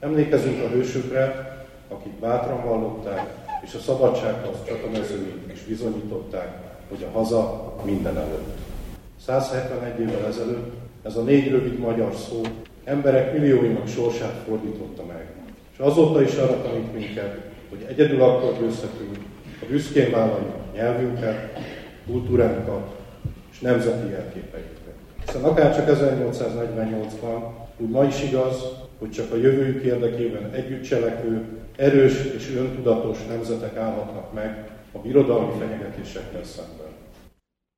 Emlékezünk a hősökre, akik bátran vallották, és a szabadsághoz csatamezőin is bizonyították, hogy a haza minden előtt. 171 évvel ezelőtt ez a 4 rövid magyar szó emberek millióinak sorsát fordította meg. És azóta is arra tanít minket, hogy egyedül akkor győzhetünk, ha büszkén vállaljuk nyelvünket, kultúránkat és nemzeti jelképeinket. Hiszen akárcsak 1848-ban, úgy ma is igaz, hogy csak a jövőjük érdekében együtt cselekvő, erős és öntudatos nemzetek állhatnak meg a birodalmi fenyegetésekkel szemben.